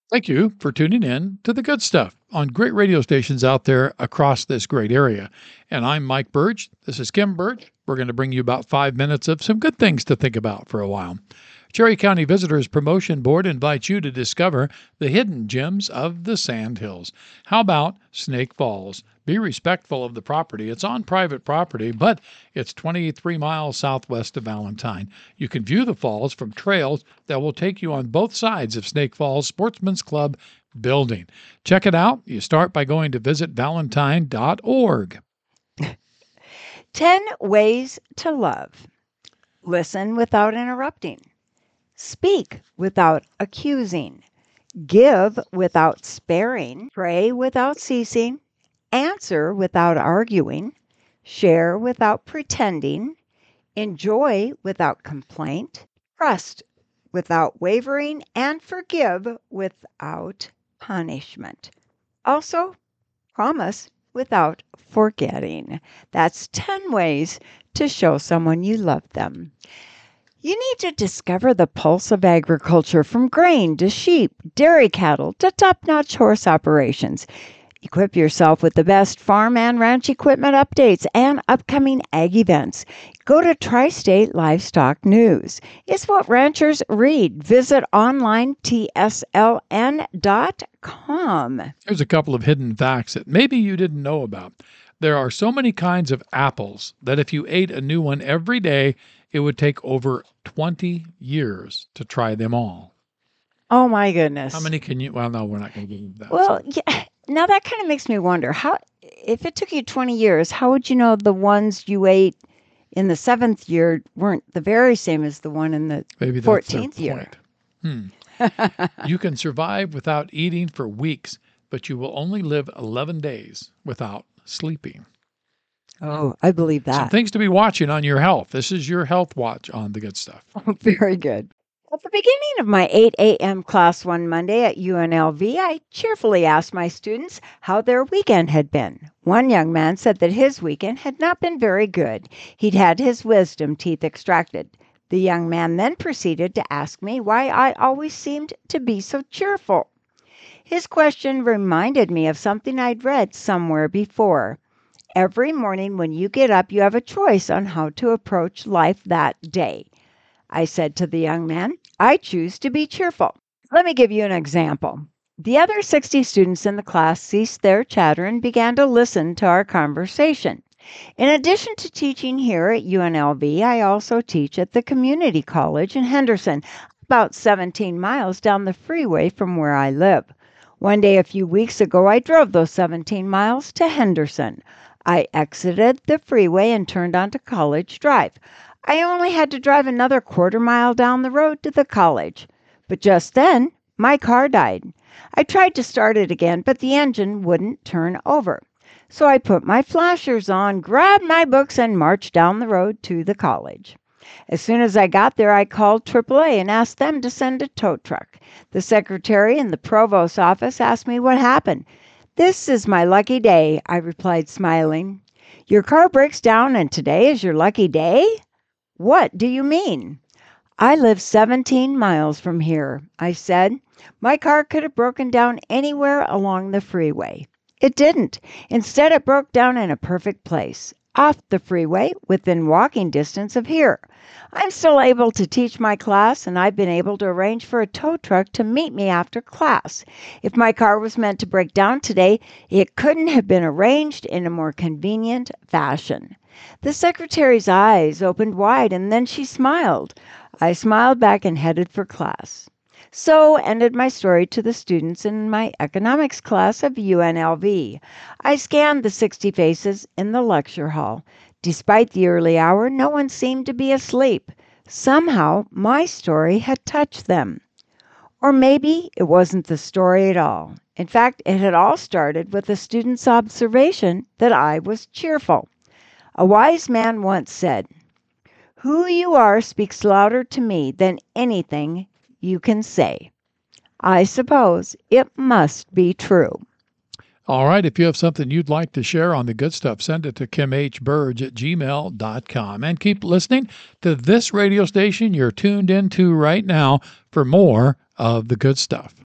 Thank you for tuning in to the good stuff on great radio stations out there across this great area. And I'm Mike Burge. This is Kim Burge. We're going to bring you about 5 minutes of some good things to think about for a while. Cherry County Visitors Promotion Board invites you to discover the hidden gems of the Sandhills. How about Snake Falls? Be respectful of the property. It's on private property, but it's 23 miles southwest of Valentine. You can view the falls from trails that will take you on both sides of Snake Falls Sportsman's Club building. Check it out. You start by going to visitvalentine.org. 10 ways to love. Listen without interrupting. Speak without accusing. Give without sparing. Pray without ceasing. Answer without arguing. Share without pretending. Enjoy without complaint. Trust without wavering. And forgive without punishment. Also, promise without forgetting. That's 10 ways to show someone you love them. You need to discover the pulse of agriculture, from grain to sheep, dairy cattle to top-notch horse operations. Equip yourself with the best farm and ranch equipment updates and upcoming ag events. Go to Tri-State Livestock News. It's what ranchers read. Visit online tsln.com. Here's a couple of hidden facts that maybe you didn't know about. There are so many kinds of apples that if you ate a new one every day, it would take over 20 years to try them all. Oh, my goodness. How many can you? Well, no, we're not going to get into that. Well, yeah. Now that kind of makes me wonder, how, if it took you 20 years, how would you know the ones you ate in the 7th year weren't the very same as the one in the Maybe 14th year? You can survive without eating for weeks, but you will only live 11 days without sleeping. Oh, I believe that. Some things to be watching on your health. This is your health watch on the good stuff. Oh, very good. At the beginning of my 8 a.m. class one Monday at UNLV, I cheerfully asked my students how their weekend had been. One young man said that his weekend had not been very good. He'd had his wisdom teeth extracted. The young man then proceeded to ask me why I always seemed to be so cheerful. His question reminded me of something I'd read somewhere before. Every morning when you get up, you have a choice on how to approach life that day. I said to the young man, I choose to be cheerful. Let me give you an example. The other 60 students in the class ceased their chatter and began to listen to our conversation. In addition to teaching here at UNLV, I also teach at the community college in Henderson, about 17 miles down the freeway from where I live. One day a few weeks ago, I drove those 17 miles to Henderson. I exited the freeway and turned onto College Drive. I only had to drive another quarter mile down the road to the college. But just then, my car died. I tried to start it again, but the engine wouldn't turn over. So I put my flashers on, grabbed my books, and marched down the road to the college. As soon as I got there, I called AAA and asked them to send a tow truck. The secretary in the provost's office asked me what happened. This is my lucky day, I replied, smiling. Your car breaks down and today is your lucky day? What do you mean? I live 17 miles from here, I said. My car could have broken down anywhere along the freeway. It didn't. Instead, it broke down in a perfect place, off the freeway, within walking distance of here. I'm still able to teach my class, and I've been able to arrange for a tow truck to meet me after class. If my car was meant to break down today, it couldn't have been arranged in a more convenient fashion. The secretary's eyes opened wide, and then she smiled. I smiled back and headed for class. So ended my story to the students in my economics class of UNLV. I scanned the 60 faces in the lecture hall. Despite the early hour, no one seemed to be asleep. Somehow, my story had touched them. Or maybe it wasn't the story at all. In fact, it had all started with a student's observation that I was cheerful. A wise man once said, "Who you are speaks louder to me than anything you can say." I suppose it must be true. All right. If you have something you'd like to share on the good stuff, send it to kimhburge@gmail.com. And keep listening to this radio station you're tuned into right now for more of the good stuff.